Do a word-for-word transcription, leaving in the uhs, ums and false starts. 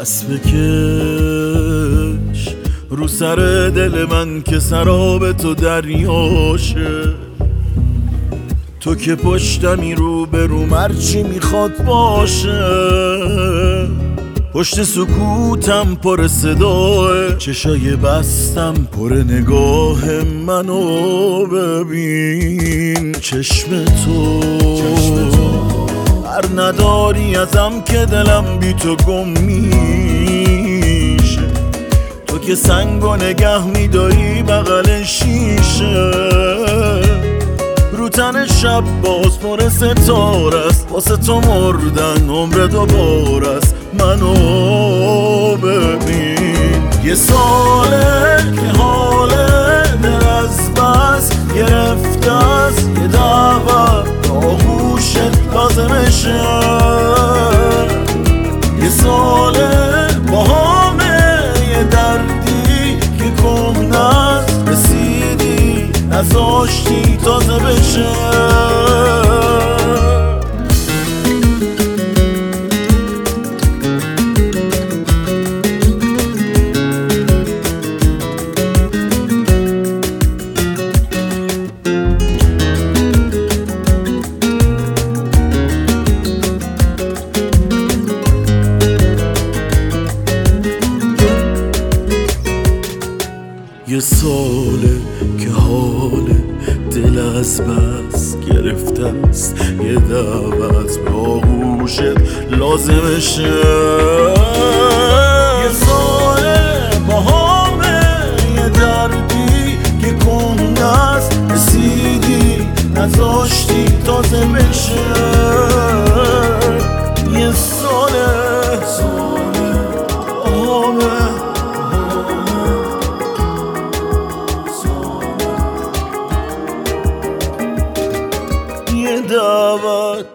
دست بکش رو سر دل من که سراب تو دریاشه. تو که پشتمی رو به رو مرچی میخواد باشه. پشت سکوتم پر صداه، چشای بستم پر نگاه منو ببین. چشم تو هر نداری ازم که دلم بی تو گم میشه. تو که سنگو نگه میداری بغل شیشه. رو تن شب باز پر ستاره است، واسه تو مردن عمر دوباره است. منو ببین یه ساله که حاله دل از بس گرفته است. یه دعوت آغوشت لازمشه. یه ساله با همه یه دردی که کهنه است. رسیدی نذاشتی تازه بشه. یه ساله که حال دل از بس گرفته است. یه دعوت به آغوشت لازمشه. یه ساله با همه یه دردی که کهنه است. رسیدی نذاشتی تازه بشه. یه ساله یه دعوت